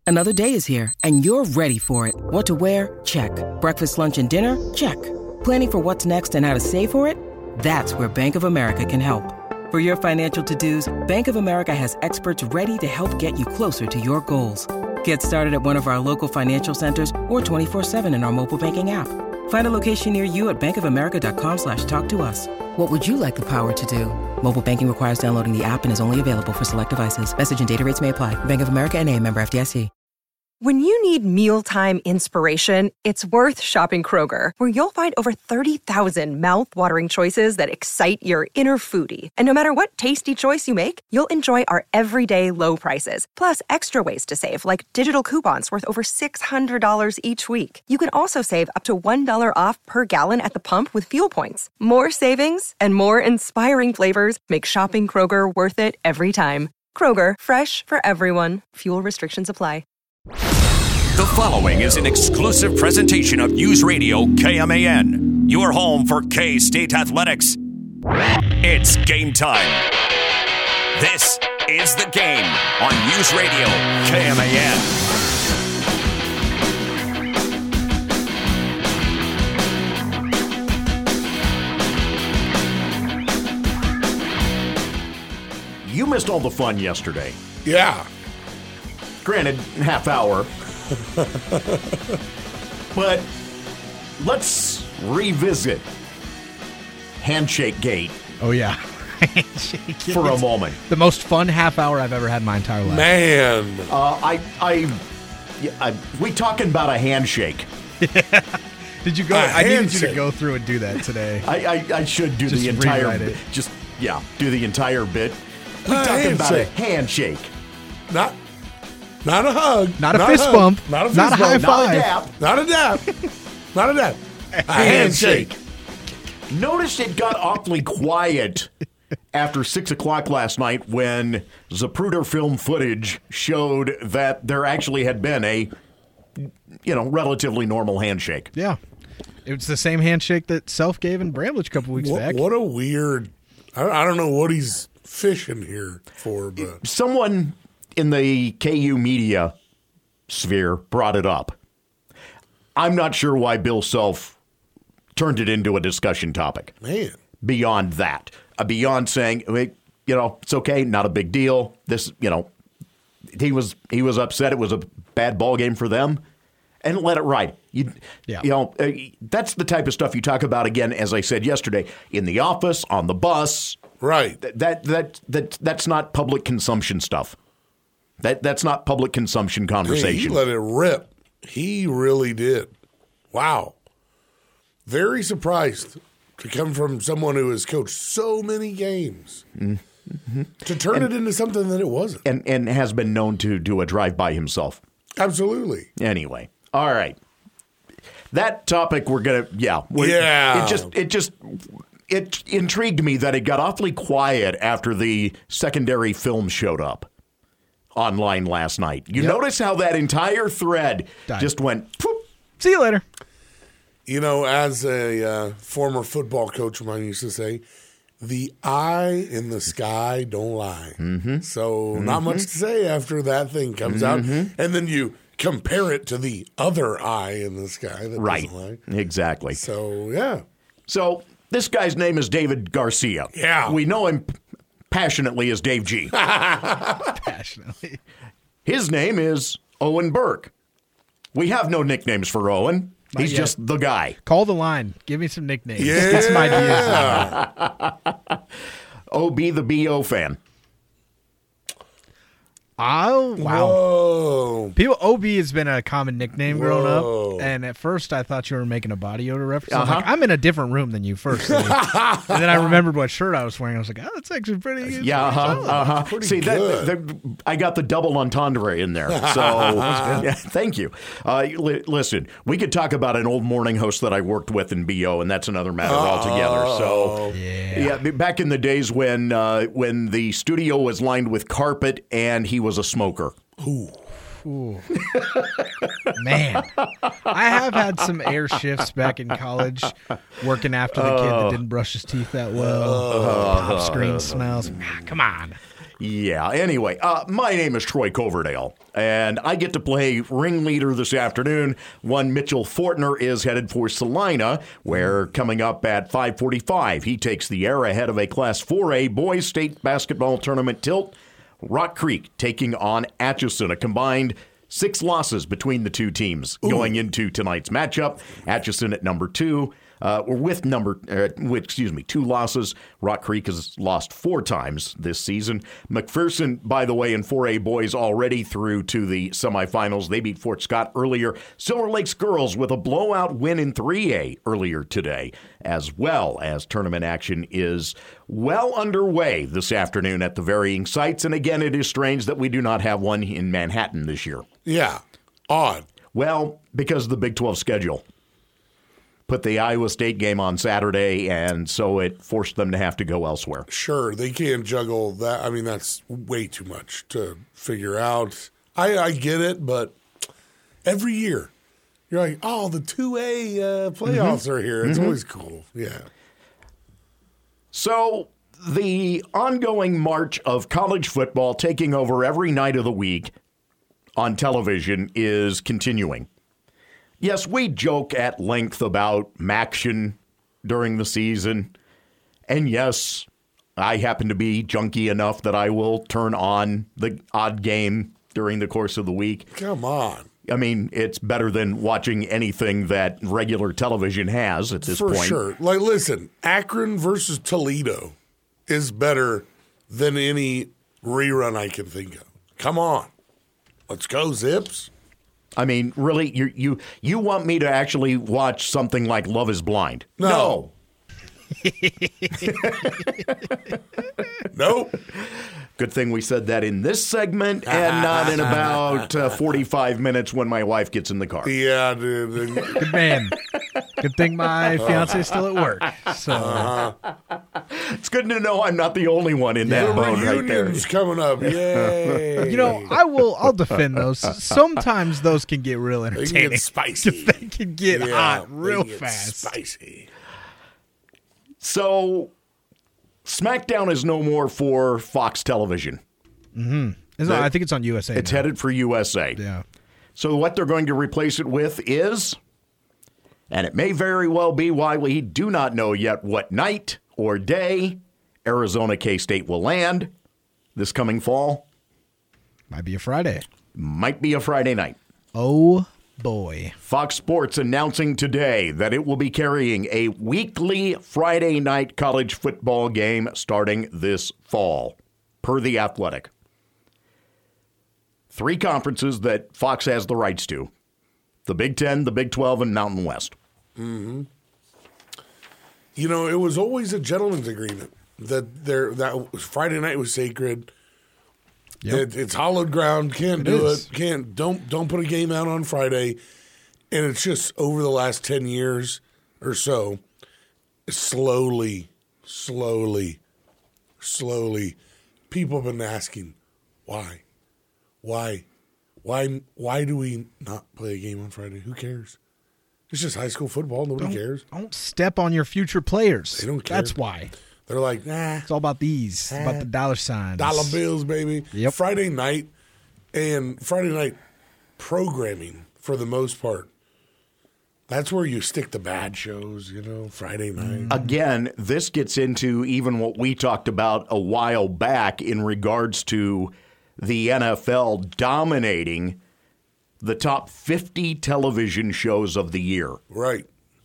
Another day is here, and you're ready for it. What to wear? Check. Breakfast, lunch, and dinner? Check. Planning for what's next and how to save for it? That's where Bank of America can help. For your financial to-dos, Bank of America has experts ready to help get you closer to your goals. Get started at one of our local financial centers or 24/7 in our mobile banking app. Find a location near you at bankofamerica.com/talktous. What would you like the power to do? Mobile banking requires downloading the app and is only available for select devices. Message and data rates may apply. Bank of America N.A., member FDIC. When you need mealtime inspiration, it's worth shopping Kroger, where you'll find over 30,000 mouth-watering choices that excite your inner foodie. And no matter what tasty choice you make, you'll enjoy our everyday low prices, plus extra ways to save, like digital coupons worth over $600 each week. You can also save up to $1 off per gallon at the pump with fuel points. More savings and more inspiring flavors make shopping Kroger worth it every time. Kroger, fresh for everyone. Fuel restrictions apply. The following is an exclusive presentation of News Radio KMAN, your home for K-State athletics. It's game time. This is The Game on News Radio KMAN. You missed all the fun yesterday. Yeah. Granted, half hour. But let's revisit Handshake Gate. Oh, yeah. For a moment. The most fun half hour I've ever had in my entire life. Man. We talking about a handshake. Did you go? I needed you to go through and do that today. I should do Just the entire rewrite bit. it. Do the entire bit. We talking about a handshake. Not a hug. Not a fist bump. Not a fist Not a bump. high five. Not a dap. Not a dap. Not a dap. A handshake. Noticed it got awfully quiet after 6 o'clock last night when Zapruder film footage showed that there actually had been a, relatively normal handshake. Yeah. It was the same handshake that Self gave in Bramlage a couple weeks back. What a weird. I don't know what he's fishing here for, but Someone in the KU media sphere brought it up. I'm not sure why Bill Self turned it into a discussion topic. Man. Beyond that. Beyond saying, it's okay, not a big deal. This, he was upset. It was a bad ball game for them. And let it ride. That's the type of stuff you talk about, again, as I said yesterday, in the office, on the bus. Right. That's not public consumption stuff. That's not public consumption conversation. He let it rip. He really did. Wow. Very surprised to come from someone who has coached so many games to turn it into something that it wasn't. And has been known to do a drive-by himself. Absolutely. Anyway. All right. That topic we're going to, It intrigued me that it got awfully quiet after the secondary film showed up online last night. You notice how that entire thread just went, poof. See you later. As a former football coach of mine used to say, the eye in the sky don't lie. Mm-hmm. So not much to say after that thing comes out. And then you compare it to the other eye in the sky that doesn't lie. Exactly. So, yeah. So this guy's name is David Garcia. Yeah. We know him passionately as Dave G. Passionately. His name is Owen Burke. We have no nicknames for Owen. He's just the guy. Call the line. Give me some nicknames. Yeah. Get some ideas. OB the BO fan. Oh, wow. Whoa. OB has been a common nickname growing up, and at first I thought you were making a body odor reference. I was like, I'm in a different room than you first. And then I remembered what shirt I was wearing. I was like, that's actually pretty good. Yeah, Pretty See, good. I got the double entendre in there. So, thank you. Listen, we could talk about an old morning host that I worked with in BO, and that's another matter altogether. So, back in the days when the studio was lined with carpet and he was a smoker. Ooh. Ooh. Man, I have had some air shifts back in college, working after the kid that didn't brush his teeth that well. Pop screen smells. Come on. Yeah, anyway, my name is Troy Coverdale, and I get to play ringleader this afternoon. One Mitchell Fortner is headed for Salina, where coming up at 5:45, he takes the air ahead of a Class 4A boys state basketball tournament tilt. Rock Creek taking on Atchison, a combined 6 losses between the two teams going into tonight's matchup. Atchison at number 2. With 2 losses. Rock Creek has lost 4 times this season. McPherson, by the way, in 4A boys already through to the semifinals. They beat Fort Scott earlier. Silver Lakes girls with a blowout win in 3A earlier today, as well as tournament action is well underway this afternoon at the varying sites. And again, it is strange that we do not have one in Manhattan this year. Yeah, odd. Well, because of the Big 12 schedule. Put the Iowa State game on Saturday, and so it forced them to have to go elsewhere. Sure, they can't juggle that. I mean, that's way too much to figure out. I get it, but every year you're like, oh, the 2A playoffs are here. It's always cool. Yeah. So the ongoing march of college football taking over every night of the week on television is continuing. Yes, we joke at length about Maction during the season. And yes, I happen to be junky enough that I will turn on the odd game during the course of the week. Come on. I mean, it's better than watching anything that regular television has at this point. For sure. Like, listen, Akron versus Toledo is better than any rerun I can think of. Come on. Let's go, Zips. I mean, really, you want me to actually watch something like Love is Blind? No. Nope. Good thing we said that in this segment and not in about 45 minutes when my wife gets in the car. Yeah, dude. Good man. Good thing my fiance is still at work. So it's good to know I'm not the only one in that boat right there. Reunion's coming up. Yay. You know, I'll defend those. Sometimes those can get real entertaining. They can get spicy. They can get hot real fast. Spicy. So SmackDown is no more for Fox Television. Mm-hmm. I think it's on USA. It's headed for USA. Yeah. So what they're going to replace it with is, and it may very well be why we do not know yet what night or day Arizona K-State will land this coming fall. Might be a Friday. Might be a Friday night. Oh, boy. Fox Sports announcing today that it will be carrying a weekly Friday night college football game starting this fall, per The Athletic. 3 conferences that Fox has the rights to. The Big 10, the Big 12, and Mountain West. Mm-hmm. You know, it was always a gentleman's agreement that Friday night was sacred. Yep. It's hallowed ground. Can't do it. Don't put a game out on Friday. And it's just over the last 10 years or so, slowly, people have been asking, why? Why do we not play a game on Friday? Who cares? It's just high school football. Nobody cares. Don't step on your future players. They don't care. That's why. They're like, nah. It's all about these, about the dollar signs. Dollar bills, baby. Yep. Friday night programming, for the most part, that's where you stick the bad shows, Friday night. Again, this gets into even what we talked about a while back in regards to the NFL dominating the top 50 television shows of the year. Right.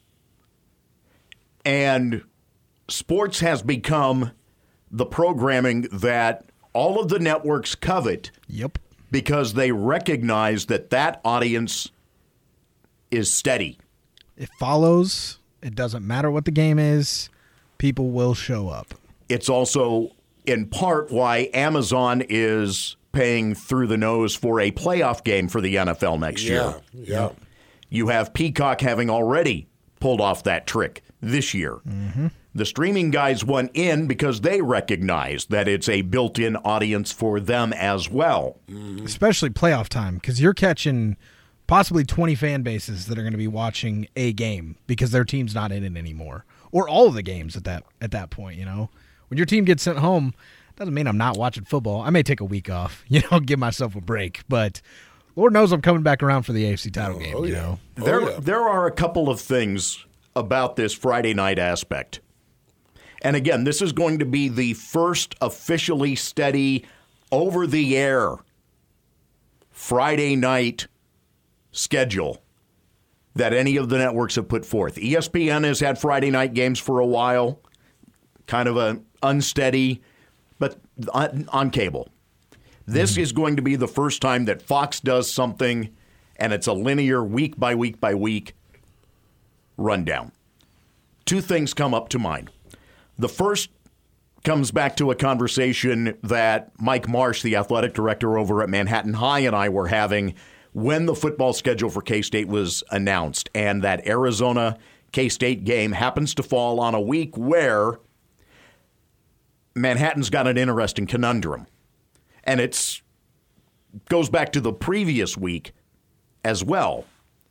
And sports has become the programming that all of the networks covet. Yep. Because they recognize that audience is steady. It follows. It doesn't matter what the game is. People will show up. It's also in part why Amazon is paying through the nose for a playoff game for the NFL next year. Yeah. You have Peacock having already pulled off that trick this year. Mm-hmm. The streaming guys went in because they recognize that it's a built-in audience for them as well. Especially playoff time, because you're catching possibly 20 fan bases that are going to be watching a game because their team's not in it anymore, or all of the games at that point. You know, when your team gets sent home, doesn't mean I'm not watching football. I may take a week off, give myself a break, but Lord knows I'm coming back around for the AFC title game. You know, there are a couple of things about this Friday night aspect. And again, this is going to be the first officially steady, over-the-air Friday night schedule that any of the networks have put forth. ESPN has had Friday night games for a while, kind of a unsteady, but on cable. This is going to be the first time that Fox does something, and it's a linear week by week by week rundown. Two things come up to mind. The first comes back to a conversation that Mike Marsh, the athletic director over at Manhattan High, and I were having when the football schedule for K-State was announced, and that Arizona-K-State game happens to fall on a week where Manhattan's got an interesting conundrum. And it goes back to the previous week as well.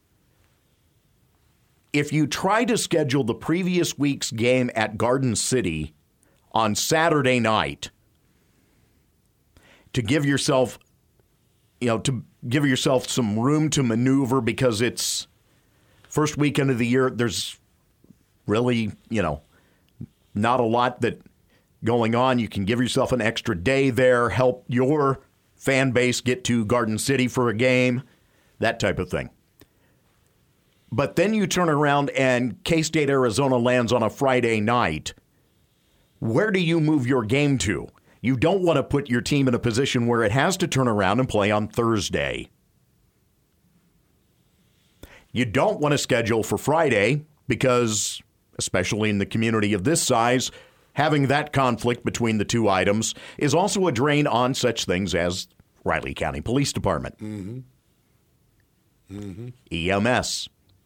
If you try to schedule the previous week's game at Garden City on Saturday night to give yourself, some room to maneuver because it's first weekend of the year, there's really, not a lot that going on. You can give yourself an extra day there, help your fan base get to Garden City for a game, that type of thing. But then you turn around and K-State Arizona lands on a Friday night. Where do you move your game to? You don't want to put your team in a position where it has to turn around and play on Thursday. You don't want to schedule for Friday because, especially in the community of this size, having that conflict between the two items is also a drain on such things as Riley County Police Department, EMS,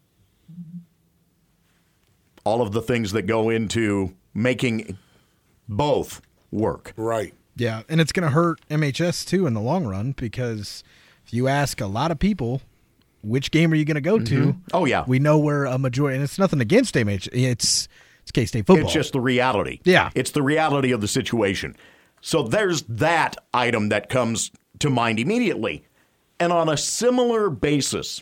all of the things that go into making both work. Right. Yeah, and it's going to hurt MHS too in the long run because if you ask a lot of people, which game are you going to go to? Oh, yeah. We know where a majority, and it's nothing against MHS. It's K-State football. It's just the reality. Yeah. It's the reality of the situation. So there's that item that comes to mind immediately. And on a similar basis,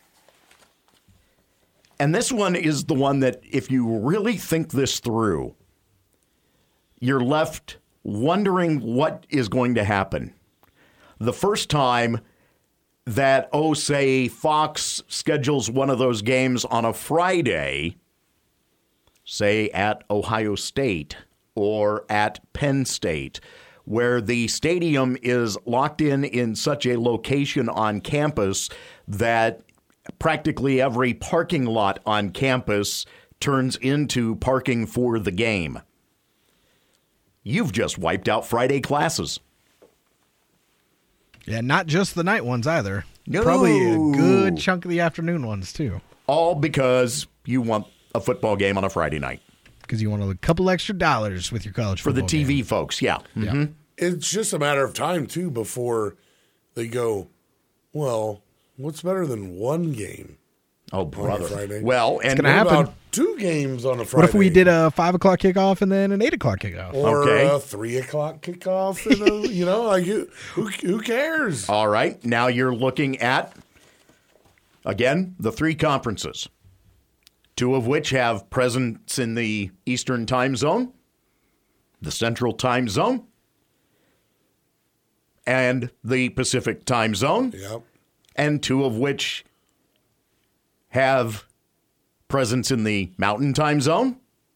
and this one is the one that if you really think this through, you're left wondering what is going to happen. The first time that, say, Fox schedules one of those games on a Friday, say at Ohio State or at Penn State, where the stadium is locked in such a location on campus that practically every parking lot on campus turns into parking for the game. You've just wiped out Friday classes. Yeah, not just the night ones either. No. Probably a good chunk of the afternoon ones too. All because you want a football game on a Friday night. Because you want a couple extra dollars with your college football. For the TV game. folks, yeah. Mm-hmm. It's just a matter of time, too, before they go, well, what's better than one game? Oh, brother. On a Friday? Well, and what about 2 games on a Friday? What if we did a 5 o'clock kickoff and then an 8 o'clock kickoff? Or a 3 o'clock kickoff? And who cares? All right. Now you're looking at, again, the 3 conferences, 2 of which have presence in the Eastern time zone, the Central time zone, and the Pacific time zone, Yep. and 2 of which have presence in the Mountain time zone,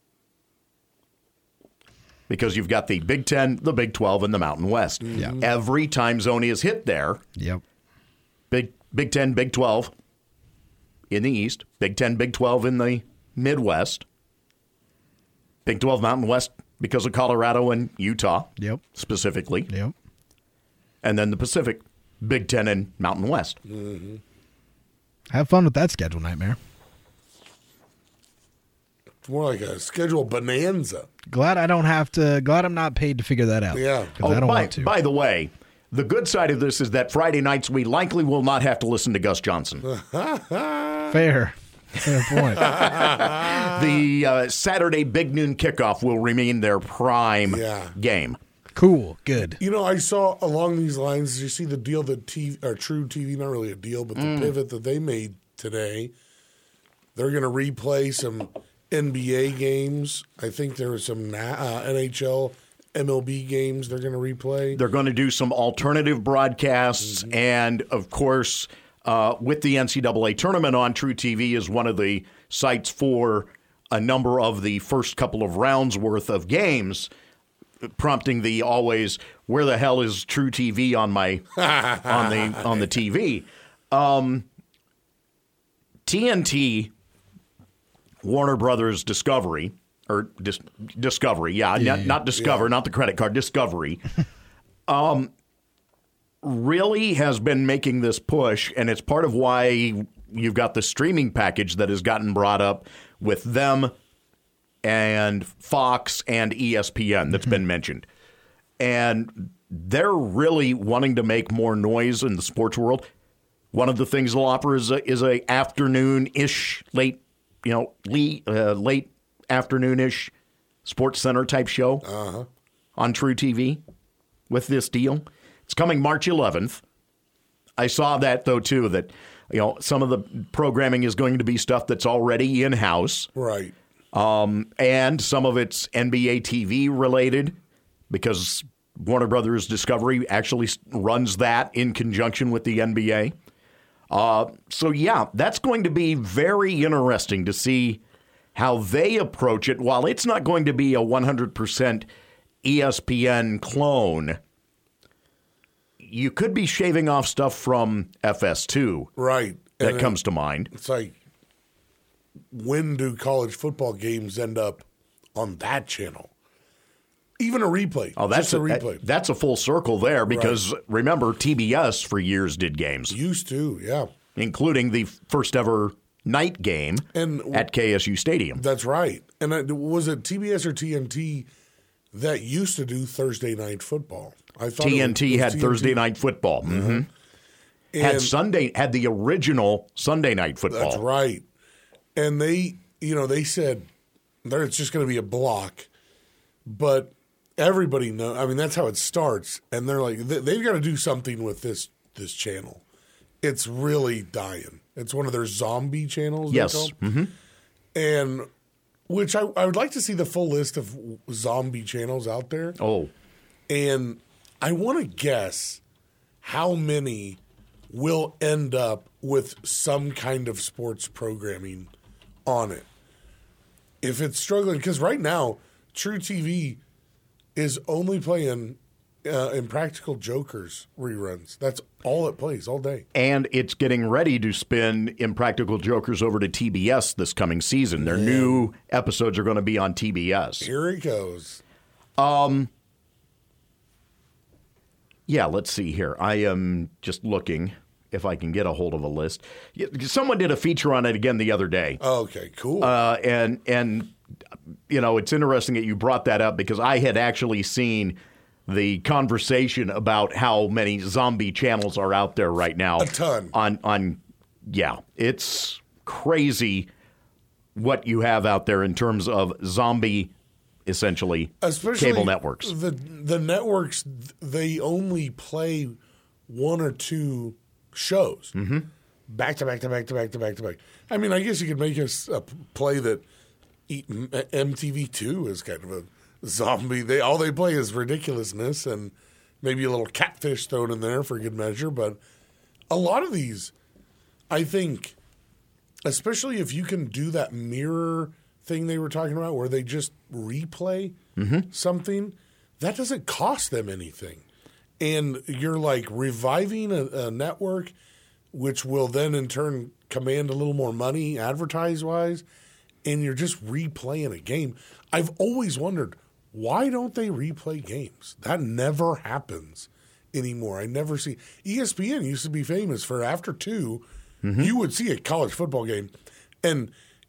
because you've got the Big Ten, the Big 12, and the Mountain West. Yeah. Every time zone is hit there. Yep. Big 10, Big 12 in the East, Big 10, Big 12 in the Midwest, Big 12 Mountain West because of Colorado and Utah, Yep. specifically, Yep. and then the Pacific, Big 10 and Mountain West. Have fun with that schedule nightmare. more like a schedule bonanza. Glad I'm not paid to figure that out. Yeah. 'Cause I don't want to. By the way, the good side of this is that Friday nights we likely will not have to listen to Gus Johnson. Fair point. The Saturday Big Noon Kickoff will remain their prime game. Cool. Good. You know, I saw along these lines, did you see the deal that True TV, not really a deal, but the pivot that they made today? They're going to replay some NBA games. I think there were some NHL, MLB games they're going to replay. They're going to do some alternative broadcasts. And, of course, with the NCAA tournament on, True TV is one of the sites for a number of the first couple of rounds worth of games, prompting the always, where the hell is True TV on my on the TV? TNT, Warner Brothers Discovery, or Discovery, not Discover, not the credit card, Discovery, really has been making this push, and it's part of why you've got the streaming package that has gotten brought up with them and Fox and ESPN that's been mentioned. And they're really wanting to make more noise in the sports world. One of the things they'll offer is a afternoon-ish, late afternoon-ish Sports Center type show on True TV with this deal. It's coming March 11th. I saw that, though, too, that some of the programming is going to be stuff that's already in-house. Right. And some of it's NBA TV related because Warner Brothers Discovery actually runs that in conjunction with the NBA. So, yeah, that's going to be very interesting to see how they approach it. While it's not going to be a 100% ESPN clone, you could be shaving off stuff from FS2. Right. That comes to mind. It's like, when do college football games end up on that channel? Even a replay. Oh, that's a replay. That's a full circle there because, remember, TBS for years did games. Used to, yeah. Including the first ever night game at KSU Stadium. That's right. And was it TBS or TNT that used to do Thursday night football? I thought TNT had TNT. Thursday night football. Mm-hmm. Had the original Sunday night football. That's right. And they said it's just going to be a block, but everybody knows. I mean, that's how it starts. And they're like, they've got to do something with this channel. It's really dying. It's one of their zombie channels. Yes. Mm-hmm. And which I would like to see the full list of zombie channels out there. Oh. And I want to guess how many will end up with some kind of sports programming on it. If it's struggling, because right now, True TV is only playing Impractical Jokers reruns. That's all it plays all day. And it's getting ready to spin Impractical Jokers over to TBS this coming season. Their new episodes are going to be on TBS. Here it goes. Yeah, let's see here. I am just looking if I can get a hold of a list. Someone did a feature on it again the other day. Okay, cool. And it's interesting that you brought that up because I had actually seen the conversation about how many zombie channels are out there right now. A ton. It's crazy what you have out there in terms of zombie, essentially, especially cable networks. The networks, they only play one or two shows back to back to back to back to back to back. I mean, I guess you could make a play that MTV2 is kind of a zombie. All they play is ridiculousness and maybe a little catfish thrown in there for good measure. But a lot of these, I think, especially if you can do that mirror thing they were talking about where they just replay something, that doesn't cost them anything. And you're like reviving a network, which will then in turn command a little more money advertise-wise, and you're just replaying a game. I've always wondered, why don't they replay games? That never happens anymore. I never see. ESPN used to be famous for after 2, you would see a college football game, and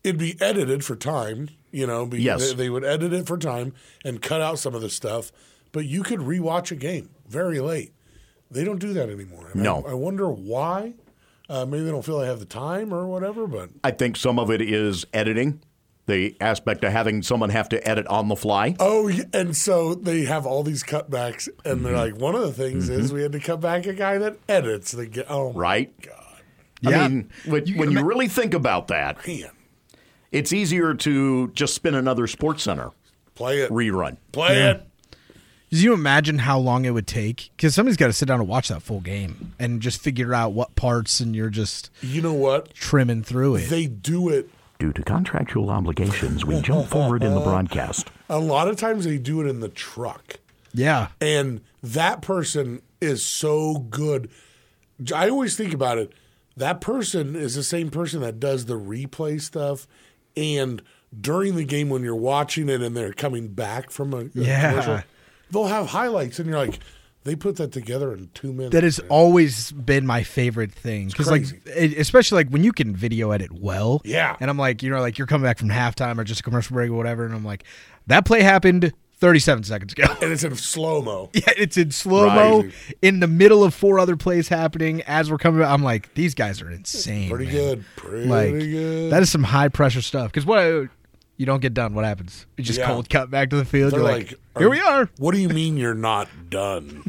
it'd be edited for time, Yes. They would edit it for time and cut out some of the stuff, but you could rewatch a game very late. They don't do that anymore. And No. I wonder why. Maybe they don't feel they have the time or whatever, but I think some of it is editing, the aspect of having someone have to edit on the fly. oh, yeah, and so they have all these cutbacks, and they're like, one of the things is we had to cut back a guy that edits the game. Oh, my Right? God. Yeah. I mean, when you really think about that, Man, it's easier to just spin another Sports Center play it. rerun. Play it. Can you imagine how long it would take? Because somebody's got to sit down and watch that full game and just figure out what parts, and you're just You know what? trimming through it. They do it. Due to contractual obligations, we jump forward in the broadcast. A lot of times they do it in the truck. Yeah. And that person is so good. I always think about it. That person is the same person that does the replay stuff. And during the game when you're watching it and they're coming back from a commercial, they'll have highlights. And you're like, they put that together in 2 minutes. That has man. always been my favorite thing. Because, crazy. especially when you can video edit well. Yeah. And I'm like, you're coming back from halftime or just a commercial break or whatever. And I'm like, that play happened 37 seconds ago. And it's in slow-mo. Yeah, it's in slow-mo Right. in the middle of 4 other plays happening as we're coming back. I'm like, these guys are insane. Pretty man. good. Pretty Like, good. that is some high-pressure stuff. Because you don't get done, what happens? You just Yeah. cold cut back to the field. They're You're like, like, here we are. What do you mean you're not done?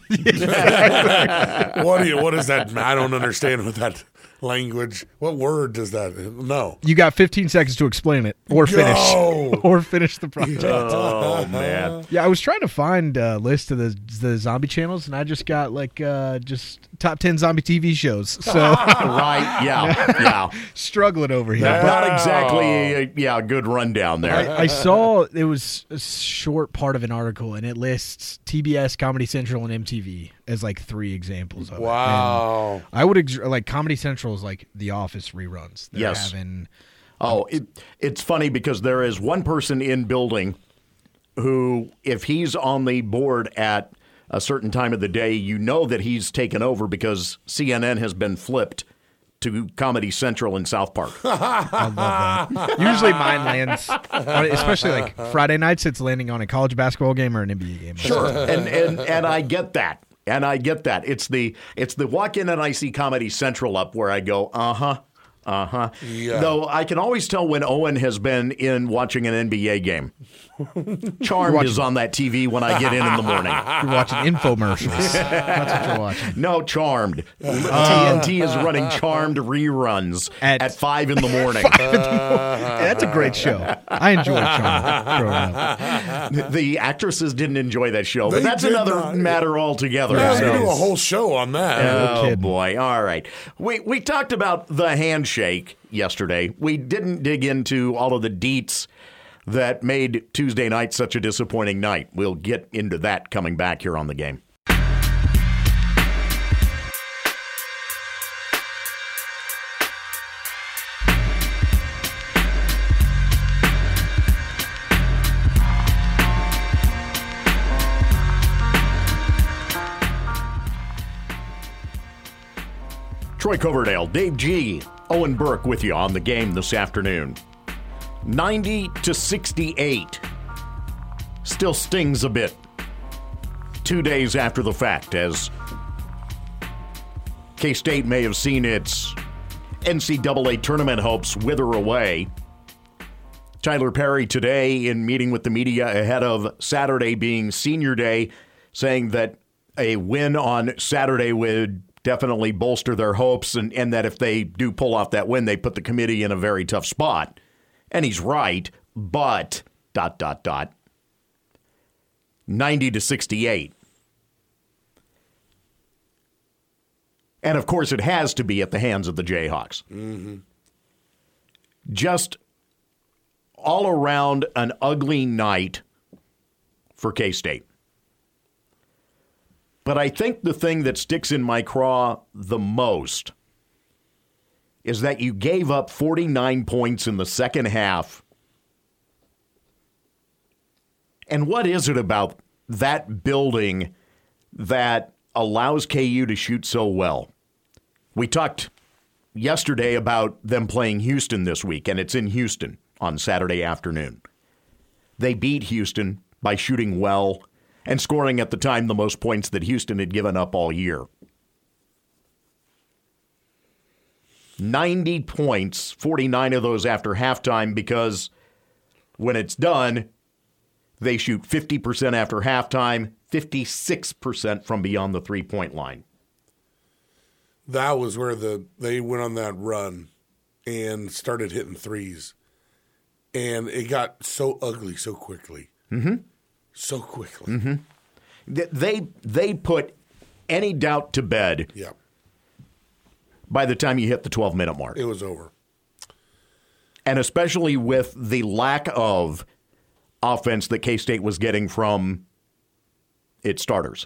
What is that? I don't understand what that language. What word does that? No. You got 15 seconds to explain it or finish. Go! Or finish the project. Oh, man. Yeah, I was trying to find a list of the zombie channels, and I just got just top 10 zombie TV shows. So Right, yeah. struggling over here. Not exactly a good rundown there. I saw it was a short part of an article, and it lists TBS, Comedy Central, and MTV as like 3 examples of it. Wow. And I would like Comedy Central is like The Office reruns. They're Yes. having It's funny because there is one person in building who, if he's on the board at a certain time of the day, you know that he's taken over because CNN has been flipped to Comedy Central in South Park. I love that. Usually mine lands, especially like Friday nights, it's landing on a college basketball game or an NBA game. Sure, and I get that. And I get that. It's the walk in and I see Comedy Central up where I go, Yeah. Though I can always tell when Owen has been in watching an NBA game. Charmed is on that TV when I get in the morning. You're watching infomercials. That's what you're watching. No, Charmed. TNT is running Charmed reruns at 5 in the morning. That's a great show. I enjoyed Charmed growing up. The actresses didn't enjoy that show, but They that's did another not. matter altogether. Yeah, So- we do a whole show on that. Oh, kidding. boy. All right. We talked about the handshake yesterday. We didn't dig into all of the deets that made Tuesday night such a disappointing night. We'll get into that coming back here on the game. Troy Coverdale, Dave G., Owen Burke with you on the game this afternoon. 90-68. Still stings a bit 2 days after the fact, as K-State may have seen its NCAA tournament hopes wither away. Tyler Perry today, in meeting with the media ahead of Saturday being senior day, saying that a win on Saturday would definitely bolster their hopes, and that if they do pull off that win, they put the committee in a very tough spot. And he's right, but ... 90-68. And of course, it has to be at the hands of the Jayhawks. Mm-hmm. Just all around an ugly night for K-State. But I think the thing that sticks in my craw the most is that you gave up 49 points in the second half. And what is it about that building that allows KU to shoot so well? We talked yesterday about them playing Houston this week, and it's in Houston. on Saturday afternoon. They beat Houston by shooting well and scoring at the time the most points that Houston had given up all year. 90 points, 49 of those after halftime, because when it's done, they shoot 50% after halftime, 56% from beyond the three-point line. That was where they went on that run and started hitting threes. And it got so ugly so quickly. Mm-hmm. So quickly. Mm-hmm. They put any doubt to bed Yeah. by the time you hit the 12-minute mark. It was over. And especially with the lack of offense that K-State was getting from its starters.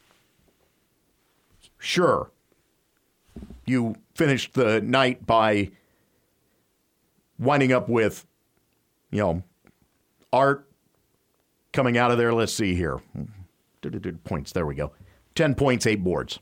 Sure, you finished the night by winding up with, Art coming out of there. Let's see here. Points. There we go. 10 points, 8 boards.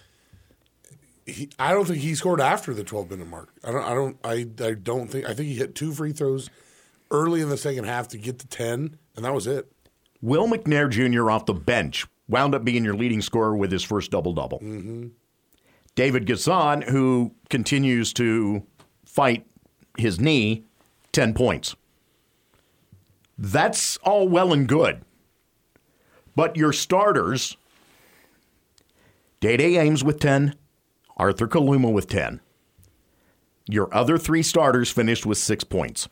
I don't think he scored after the 12-minute mark. I think he hit 2 free throws early in the second half to get to 10, and that was it. Will McNair Jr. off the bench wound up being your leading scorer with his first double-double. Mm-hmm. David Gasson, who continues to fight his knee, 10 points. That's all well and good. But your starters, Day-Day Ames with 10, Arthur Kaluma with 10. Your other 3 starters finished with 6 points.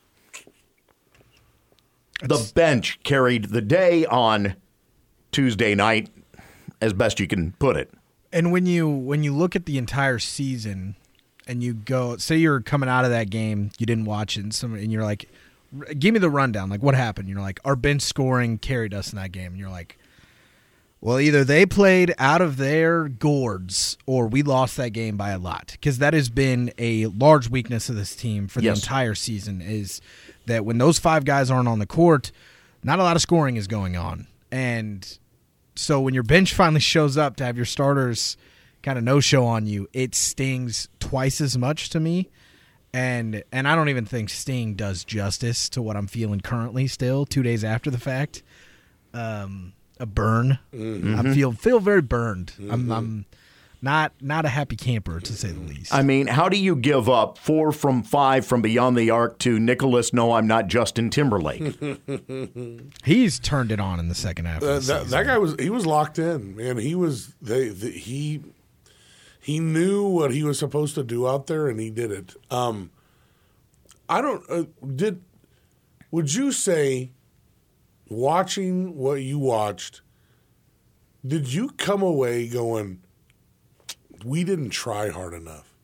The bench carried the day on Tuesday night, as best you can put it. And when you look at the entire season and you go, say you're coming out of that game, you didn't watch it, and you're like, give me the rundown. Like, what happened? You're like, our bench scoring carried us in that game. And you're like, well, either they played out of their gourds or we lost that game by a lot. Because that has been a large weakness of this team for the entire season, is that when those 5 guys aren't on the court, not a lot of scoring is going on. And so when your bench finally shows up to have your starters kind of no-show on you, it stings twice as much to me. And I don't even think Sting does justice to what I'm feeling currently still, 2 days after the fact. A burn. Mm-hmm. I feel very burned. Mm-hmm. I'm not a happy camper, to say the least. I mean, how do you give up 4 from 5 from beyond the arc to Nicholas, no, I'm not Justin Timberlake? He's turned it on in the second half. That guy was locked in, man. He was he knew what he was supposed to do out there, and he did it. Would you say, watching what you watched, did you come away going, we didn't try hard enough?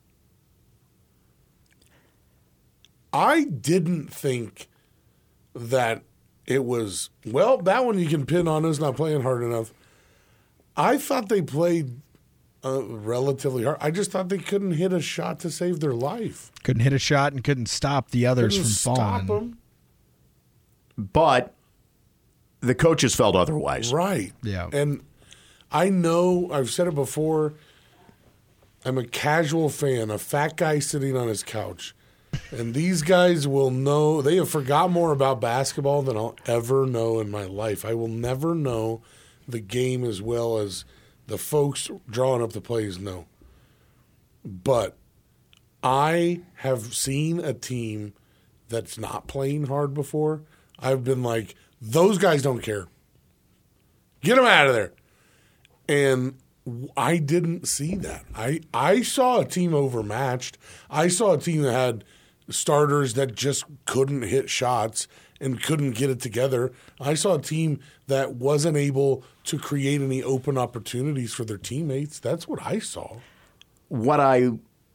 I didn't think that it was, well, that one you can pin on us not playing hard enough. I thought they played relatively hard. I just thought they couldn't hit a shot to save their life. Couldn't hit a shot and couldn't stop the others from falling. Them. But the coaches felt otherwise. Right. Yeah. And I know, I've said it before, I'm a casual fan, a fat guy sitting on his couch. And these guys will know, they have forgot more about basketball than I'll ever know in my life. I will never know the game as well as the folks drawing up the plays know. But I have seen a team that's not playing hard before. I've been like, those guys don't care. Get them out of there. And I didn't see that. I saw a team overmatched. I saw a team that had starters that just couldn't hit shots and couldn't get it together. I saw a team that wasn't able to create any open opportunities for their teammates. That's what I saw. What I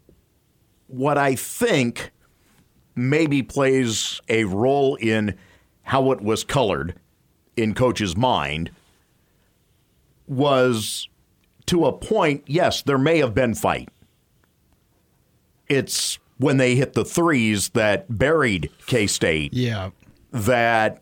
think maybe plays a role in how it was colored in Coach's mind was, to a point, yes, there may have been fight. It's when they hit the threes that buried K-State. Yeah. That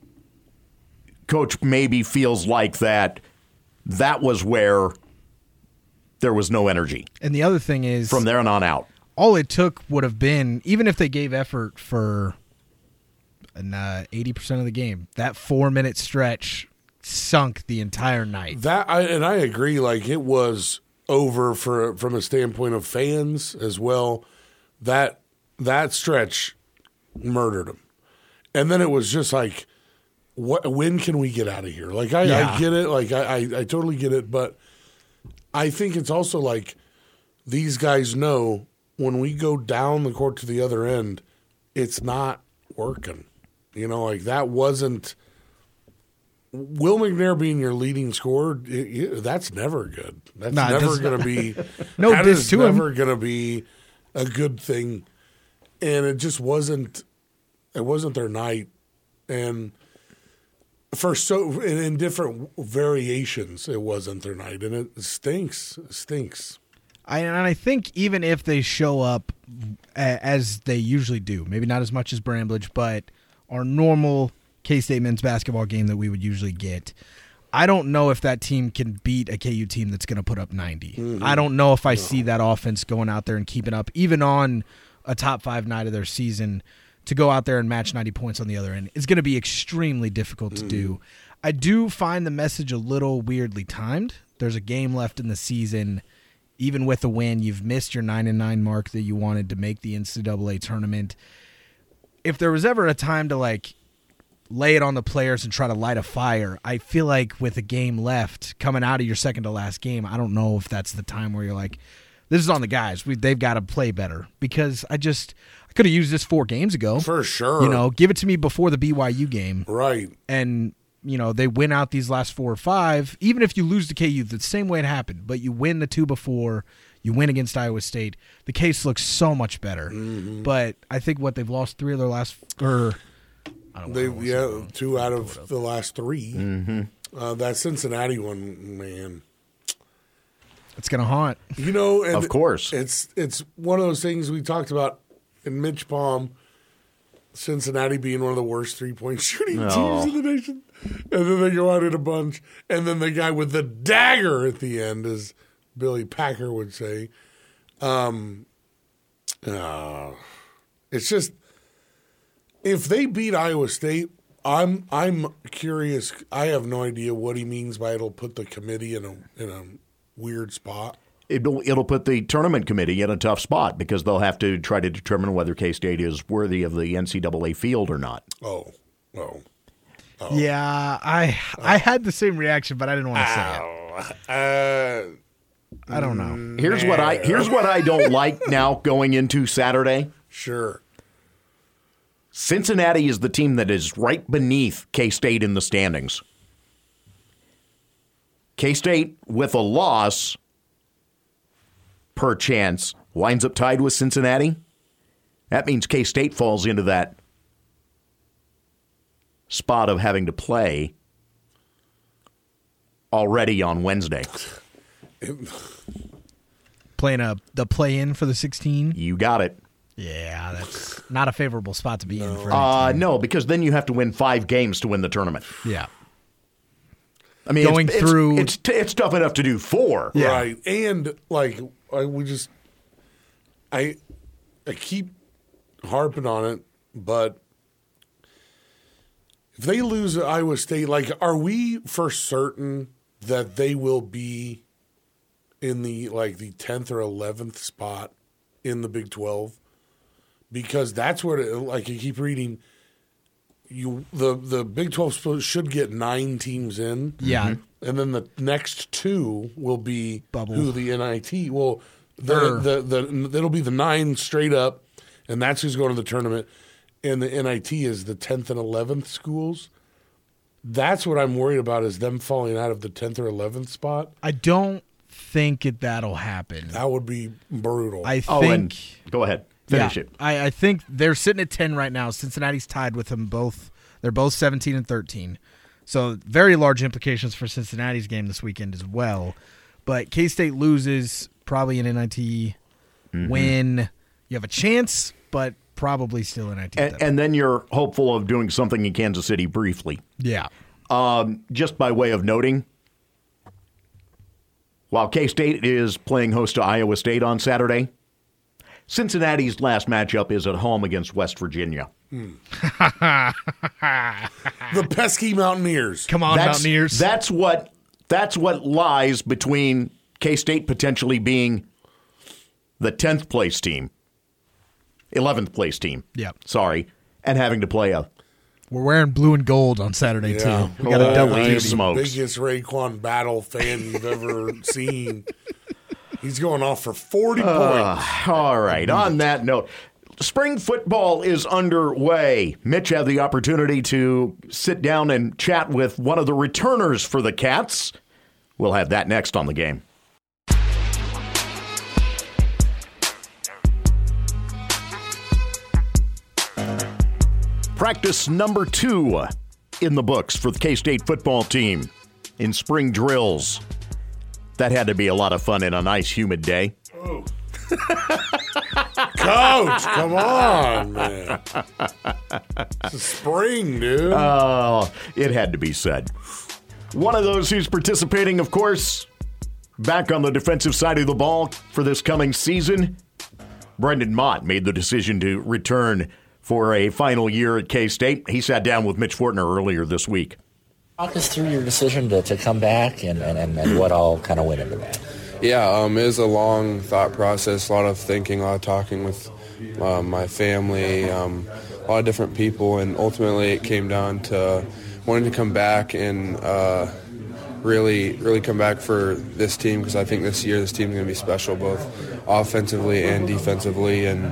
Coach maybe feels like that was where there was no energy. And the other thing is, from there on out, all it took would have been, even if they gave effort for and 80% of the game. That 4-minute stretch sunk the entire night. I agree. Like, it was over from a standpoint of fans as well. That stretch murdered them. And then it was just like, when can we get out of here? Like, I get it. Like, I totally get it. But I think it's also like these guys know when we go down the court to the other end, it's not working. You know, like, that wasn't – Will McNair being your leading scorer, that's never good. That's never going to be – No diss to him. never going to be a good thing. And it just wasn't – it wasn't their night. And – in different variations, it wasn't their night, and it stinks. It stinks. I think even if they show up as they usually do, maybe not as much as Bramblage, but our normal K-State men's basketball game that we would usually get, I don't know if that team can beat a KU team that's going to put up 90. Mm-hmm. I don't know if I see that offense going out there and keeping up, even on a top 5 night of their season, to go out there and match 90 points on the other end. It's going to be extremely difficult to do. I do find the message a little weirdly timed. There's a game left in the season. Even with a win, you've missed your 9-9 mark that you wanted to make the NCAA tournament. If there was ever a time to like lay it on the players and try to light a fire, I feel like with a game left coming out of your second to last game, I don't know if that's the time where you're like, this is on the guys. They've got to play better, because I could have used this 4 games ago. For sure. You know, give it to me before the BYU game. Right. And, you know, they win out these last 4 or 5. Even if you lose to KU, the same way it happened. But you win the 2 before, you win against Iowa State. The case looks so much better. Mm-hmm. But I think they've lost 3 of their last – or I don't know. 2 out of the last 3. Mm-hmm. That Cincinnati one, man. It's going to haunt. You know, and of course. It's one of those things we talked about in Mitch Palm, Cincinnati being one of the worst 3-point shooting teams in the nation. And then they go out in a bunch. And then the guy with the dagger at the end, as Billy Packer would say. It's just, if they beat Iowa State, I'm curious. I have no idea what he means by it'll put the committee in a weird spot. It'll put the tournament committee in a tough spot, because they'll have to try to determine whether K-State is worthy of the NCAA field or not. Oh. Yeah, I had the same reaction, but I didn't want to say it. I don't know. Here's what I don't like now going into Saturday. Sure. Cincinnati is the team that is right beneath K-State in the standings. K-State, with a loss, per chance, winds up tied with Cincinnati. That means K-State falls into that spot of having to play already on Wednesday. Playing the play-in for the 16? You got it. Yeah, that's not a favorable spot to be in for any team. No, because then you have to win 5 games to win the tournament. Yeah. I mean, it's tough enough to do 4. Yeah. Right. And, like, I keep harping on it, but if they lose at Iowa State, like, are we for certain that they will be in the 10th or 11th spot in the Big 12? Because that's where, like, you keep reading, the Big 12 should get 9 teams in. Yeah. And then the next 2 will be Bubble. who the NIT. Well, it'll be the 9 straight up, and that's who's going to the tournament. And the NIT is the 10th and 11th schools. That's what I'm worried about, is them falling out of the 10th or 11th spot. I don't think that'll happen. That would be brutal. I think. Go ahead. Finish it. I think they're sitting at 10 right now. Cincinnati's tied with them both. They're both 17 and 13. So very large implications for Cincinnati's game this weekend as well. But K-State loses, probably an NIT win. You have a chance, but probably still an NIT. And then you're hopeful of doing something in Kansas City briefly. Yeah. Just by way of noting, while K-State is playing host to Iowa State on Saturday, Cincinnati's last matchup is at home against West Virginia. The pesky Mountaineers. Come on, Mountaineers. That's what lies between K-State potentially being the 10th place team, 11th place team. Yep. Sorry, and having to play a. We're wearing blue and gold on Saturday, Yeah. too. We got a double duty. Smokes. Biggest Raekwon Battle fan you've ever seen. He's going off for 40 points. All right. On that note, spring football is underway. Mitch had the opportunity to sit down and chat with one of the returners for the Cats. We'll have that next on The Game. Practice number 2 in the books for the K-State football team in spring drills. That had to be a lot of fun in a nice, humid day. Oh. Coach, come on, man. It's spring, dude. Oh, it had to be said. One of those who's participating, of course, back on the defensive side of the ball for this coming season, Brendan Mott made the decision to return for a final year at K-State. He sat down with Mitch Fortner earlier this week. Talk us through your decision to come back and what all kind of went into that. Yeah, it was a long thought process, a lot of thinking, a lot of talking with my family, a lot of different people, and ultimately it came down to wanting to come back and really come back for this team, because I think this year this team is going to be special both offensively and defensively. And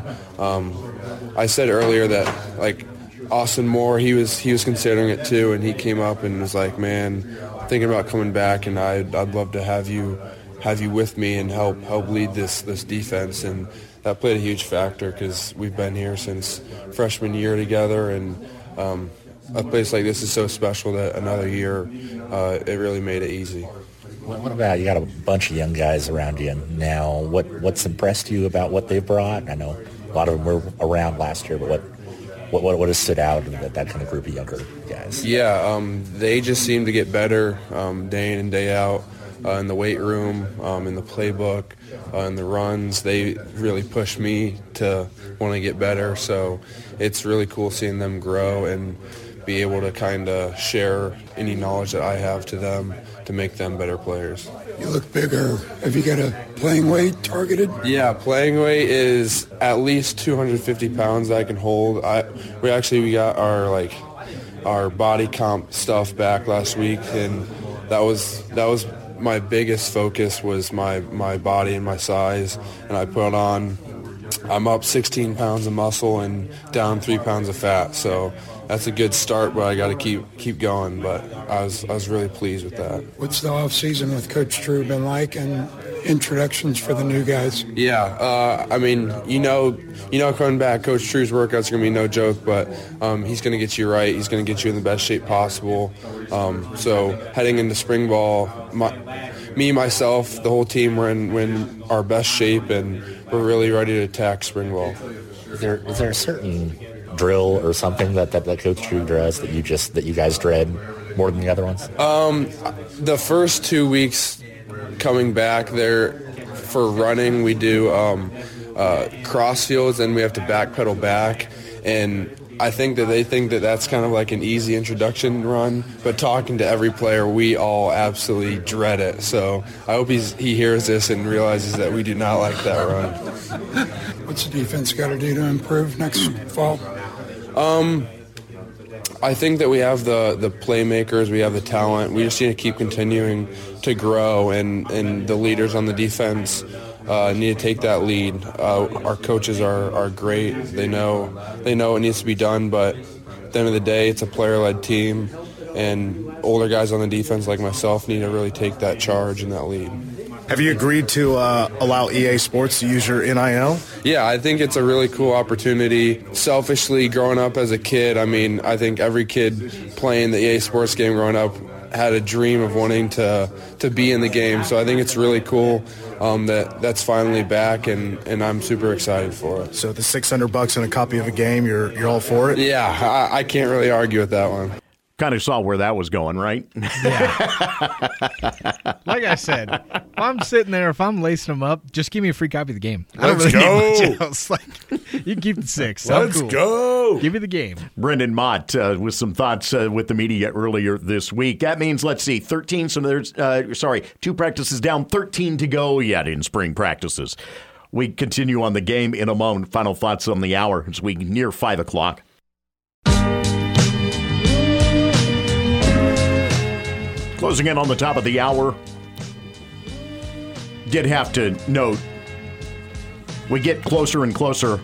I said earlier that, like, Austin Moore, he was considering it too, and he came up and was like, man, thinking about coming back, and I'd love to have you with me and help lead this defense. And that played a huge factor because we've been here since freshman year together, and a place like this is so special that another year it really made it easy. What about, you got a bunch of young guys around you now. What's impressed you about what they've brought? I know a lot of them were around last year, but what has stood out in that kind of group of younger guys? Yeah, they just seem to get better day in and day out. In the weight room, in the playbook, in the runs, they really push me to want to get better. So it's really cool seeing them grow and be able to kind of share any knowledge that I have to them to make them better players. You look bigger. Have you got a playing weight targeted? Yeah, playing weight is at least 250 pounds that I can hold. We got our body comp stuff back last week, and that was my biggest focus was my body and my size, and I put on, I'm up 16 pounds of muscle and down 3 pounds of fat, so that's a good start, but I got to keep going. But I was really pleased with that. What's the off season with Coach Drew been like, and introductions for the new guys? Yeah, I mean, you know, coming back, Coach Drew's workouts are gonna be no joke, but he's gonna get you right. He's gonna get you in the best shape possible. So heading into spring ball, myself, the whole team, we're in our best shape, and we're really ready to attack spring ball. Is there a certain drill or something that Coach Drew does that you guys dread more than the other ones? The first 2 weeks coming back there for running, we do cross fields, and we have to backpedal back, and I think that they think that that's kind of like an easy introduction run, but talking to every player, we all absolutely dread it. So I hope he hears this and realizes that we do not like that run. What's the defense got to do to improve next fall? I think that we have the playmakers, we have the talent. We just need to keep continuing to grow, and the leaders on the defense need to take that lead. Our coaches are great. They know what needs to be done, but at the end of the day, it's a player-led team, and older guys on the defense like myself need to really take that charge and that lead. Have you agreed to allow EA Sports to use your NIL? Yeah, I think it's a really cool opportunity. Selfishly, growing up as a kid, I mean, I think every kid playing the EA Sports game growing up had a dream of wanting to be in the game. So I think it's really cool that's finally back, and I'm super excited for it. So the $600 and a copy of a game, you're all for it? Yeah, I can't really argue with that one. Kind of saw where that was going, right? Yeah. Like I said, if I'm sitting there, if I'm lacing them up, just give me a free copy of the game. I don't really need much else. Like, you can keep the 6. Let's go. Give me the game. Brendan Mott with some thoughts with the media earlier this week. That means, let's see, 13. So there's 2 practices down, 13 to go yet in spring practices. We continue on the game in a moment. Final thoughts on the hour as we near 5 o'clock. Closing in on the top of the hour, did have to note, we get closer and closer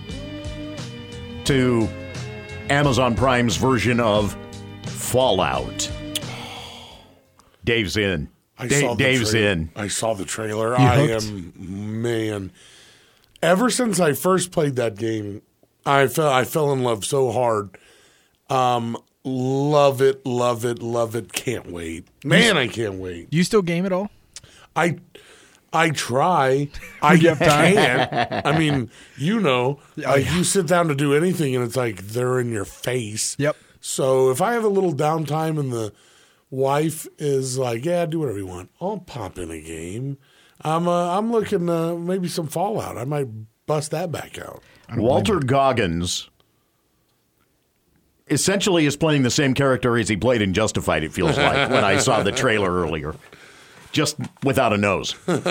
to Amazon Prime's version of Fallout. Dave's in. Dave's in. I saw the trailer. You Ever since I first played that game, I fell in love so hard. Love it, love it, love it. Can't wait. Man, I can't wait. You still game at all? I try. I can't. I mean, you sit down to do anything and it's like they're in your face. Yep. So if I have a little downtime and the wife is like, yeah, do whatever you want, I'll pop in a game. I'm looking maybe some Fallout. I might bust that back out. Walter Goggins essentially is playing the same character as he played in Justified, it feels like, when I saw the trailer earlier. Just without a nose. Am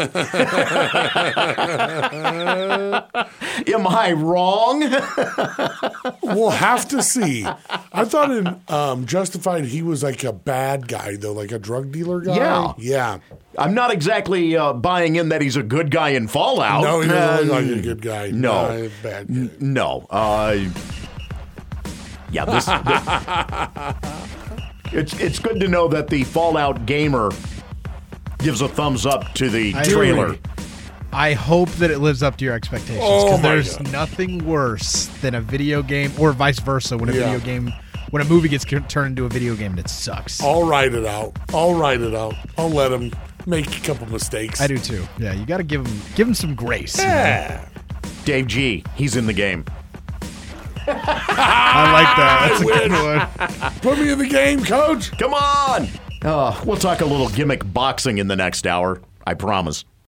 I wrong? We'll have to see. I thought in Justified he was like a bad guy, though, like a drug dealer guy. Yeah. I'm not exactly buying in that he's a good guy in Fallout. No, he doesn't look like a good guy. No. Bad guy. No. Yeah, it's good to know that the Fallout gamer gives a thumbs up to the trailer. I hope that it lives up to your expectations, because there's nothing worse than a video game, or vice versa, when a movie gets turned into a video game and it sucks. I'll write it out. I'll let him make a couple mistakes. I do too. Yeah, you got to give him some grace. Yeah. Dave G, he's in the game. I like that. That's a good one. Put me in the game, coach. Come on. We'll talk a little gimmick boxing in the next hour. I promise.